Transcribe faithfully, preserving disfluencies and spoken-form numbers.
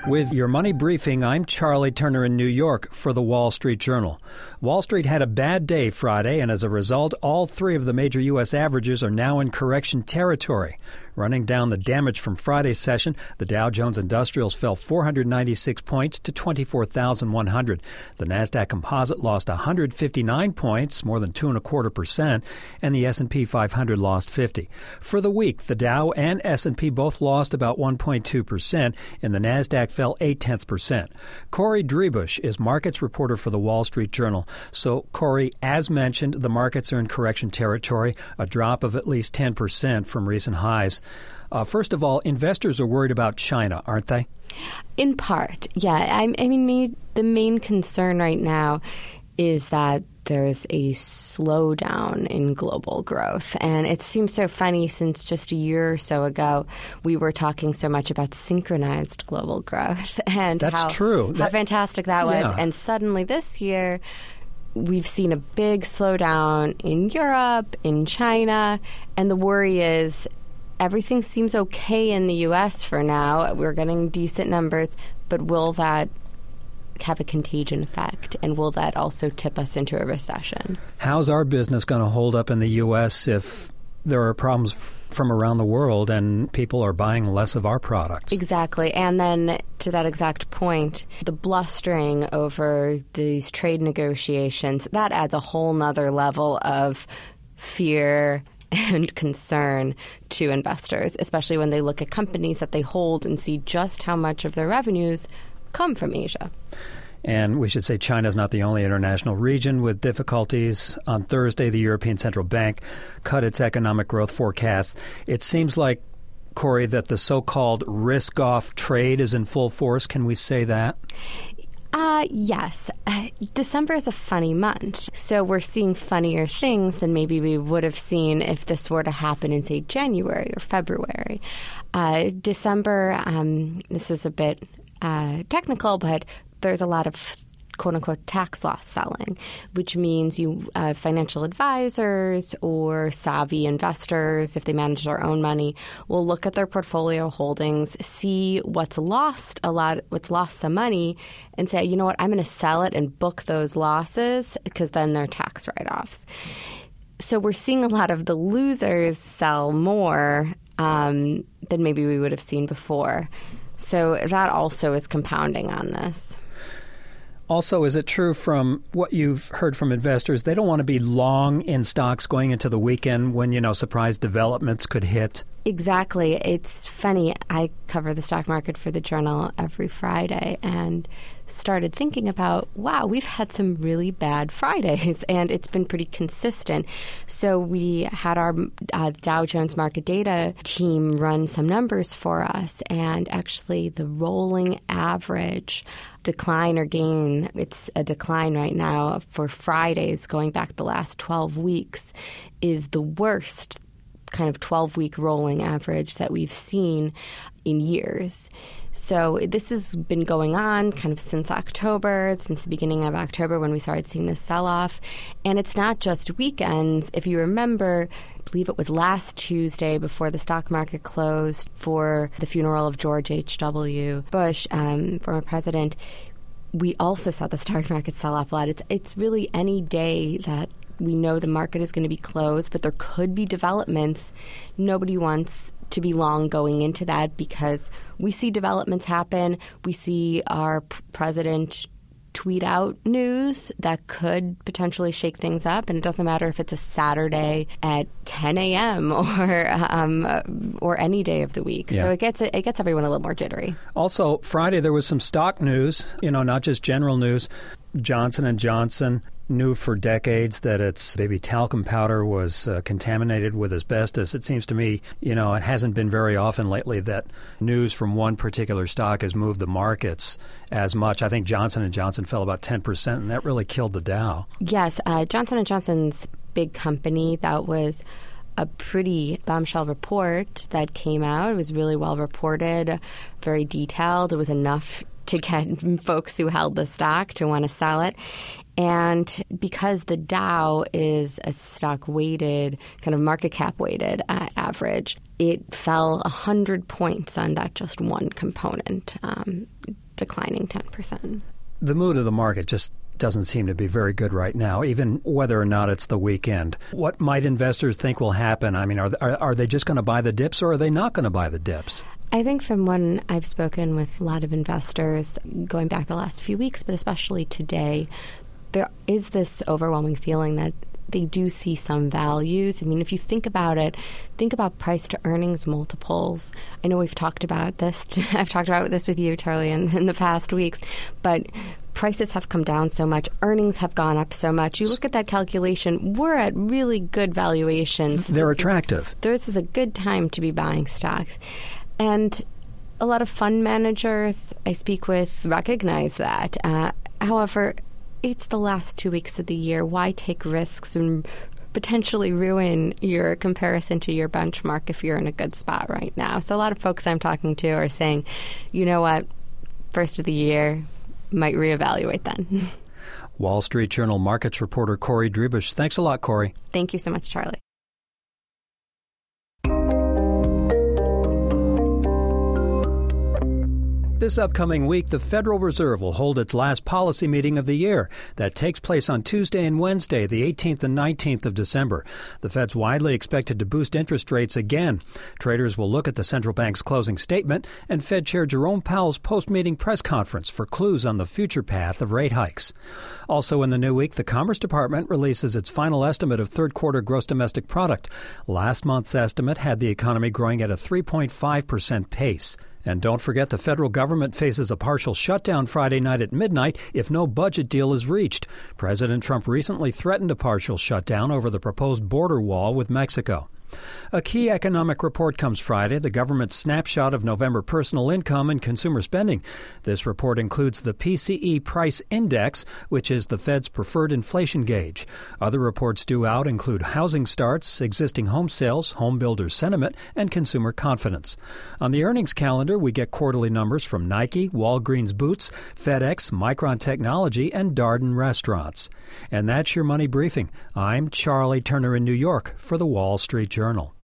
With your money briefing, I'm Charlie Turner in New York for the Wall Street Journal. Wall Street had a bad day Friday, and as a result, all three of the major U S averages are now in correction territory. Running down the damage from Friday's session, the Dow Jones Industrials fell four hundred ninety-six points to twenty-four thousand one hundred. The Nasdaq Composite lost one hundred fifty-nine points, more than two and a quarter percent, and the S and P five hundred lost fifty. For the week, the Dow and S and P both lost about one point two percent, and the Nasdaq fell eight tenths percent. Corey Drebush is markets reporter for the Wall Street Journal. So, Corey, as mentioned, the markets are in correction territory, a drop of at least ten percent from recent highs. Uh, first of all, investors are worried about China, aren't they? In part, yeah. I, I mean, me, the main concern right now is that there's a slowdown in global growth. And it seems so funny since just a year or so ago, we were talking so much about synchronized global growth. And That's how, true. how that, fantastic that was. Yeah. And suddenly this year, we've seen a big slowdown in Europe, in China, and the worry is everything seems okay in the U S for now. We're getting decent numbers, but will that have a contagion effect, and will that also tip us into a recession? How's our business going to hold up in the U S if there are problems f- from around the world and people are buying less of our products? Exactly. And then to that exact point, the blustering over these trade negotiations, that adds a whole nother level of fear and concern to investors, especially when they look at companies that they hold and see just how much of their revenues come from Asia. And we should say China is not the only international region with difficulties. On Thursday, the European Central Bank cut its economic growth forecasts. It seems like, Corey, that the so-called risk-off trade is in full force. Can we say that? Uh, yes. Uh, December is a funny month. So we're seeing funnier things than maybe we would have seen if this were to happen in, say, January or February. Uh, December, um, this is a bit uh, technical, but there's a lot of quote-unquote tax loss selling, which means you uh, financial advisors or savvy investors, if they manage their own money, will look at their portfolio holdings, see what's lost a lot, what's lost some money, and say, you know what, I'm going to sell it and book those losses because then they're tax write-offs. So we're seeing a lot of the losers sell more um, than maybe we would have seen before. So that also is compounding on this. Also, is it true from what you've heard from investors, they don't want to be long in stocks going into the weekend when, you know, surprise developments could hit? Exactly. It's funny. I cover the stock market for the Journal every Friday and started thinking about, wow, we've had some really bad Fridays, and it's been pretty consistent. So we had our uh, Dow Jones market data team run some numbers for us, and actually the rolling average decline or gain, it's a decline right now for Fridays going back the last twelve weeks, is the worst kind of twelve-week rolling average that we've seen in years. So this has been going on kind of since October, since the beginning of October when we started seeing this sell-off. And it's not just weekends. If you remember, I believe it was last Tuesday before the stock market closed for the funeral of George H W. Bush, um, former president, we also saw the stock market sell off a lot. It's, it's really any day that we know the market is going to be closed, but there could be developments. Nobody wants to be long going into that because we see developments happen. We see our p- president tweet out news that could potentially shake things up, and it doesn't matter if it's a Saturday at ten a.m. or um, or any day of the week. Yeah. So it gets it gets everyone a little more jittery. Also, Friday there was some stock news, you know, not just general news. Johnson and Johnson knew for decades that its baby talcum powder was uh, contaminated with asbestos. It seems to me, you know, it hasn't been very often lately that news from one particular stock has moved the markets as much. I think Johnson and Johnson fell about ten percent, and that really killed the Dow. Yes, uh, Johnson and Johnson's big company, that was a pretty bombshell report that came out. It was really well reported, very detailed. It was enough to get folks who held the stock to want to sell it. And because the Dow is a stock-weighted, kind of market cap-weighted uh, average, it fell one hundred points on that just one component, um, declining ten percent. The mood of the market just doesn't seem to be very good right now, even whether or not it's the weekend. What might investors think will happen? I mean, are are, are they just going to buy the dips, or are they not going to buy the dips? I think from when I've spoken with a lot of investors going back the last few weeks, but especially today, there is this overwhelming feeling that they do see some values. I mean, if you think about it, think about price to earnings multiples. I know we've talked about this. I've talked about this with you, Charlie, in, in the past weeks, but prices have come down so much. Earnings have gone up so much. You look at that calculation, we're at really good valuations. They're this attractive. Is, this is a good time to be buying stocks. And a lot of fund managers I speak with recognize that. Uh, however, it's the last two weeks of the year. Why take risks and potentially ruin your comparison to your benchmark if you're in a good spot right now? So a lot of folks I'm talking to are saying, you know what, first of the year, might reevaluate then. Wall Street Journal markets reporter Corey Drebush. Thanks a lot, Corey. Thank you so much, Charlie. This upcoming week, the Federal Reserve will hold its last policy meeting of the year. That takes place on Tuesday and Wednesday, the eighteenth and nineteenth of December. The Fed's widely expected to boost interest rates again. Traders will look at the central bank's closing statement and Fed Chair Jerome Powell's post-meeting press conference for clues on the future path of rate hikes. Also in the new week, the Commerce Department releases its final estimate of third-quarter gross domestic product. Last month's estimate had the economy growing at a three point five percent pace. And don't forget, the federal government faces a partial shutdown Friday night at midnight if no budget deal is reached. President Trump recently threatened a partial shutdown over the proposed border wall with Mexico. A key economic report comes Friday, the government's snapshot of November personal income and consumer spending. This report includes the P C E Price Index, which is the Fed's preferred inflation gauge. Other reports due out include housing starts, existing home sales, home builder sentiment, and consumer confidence. On the earnings calendar, we get quarterly numbers from Nike, Walgreens Boots, FedEx, Micron Technology, and Darden Restaurants. And that's your Money Briefing. I'm Charlie Turner in New York for the Wall Street Journal.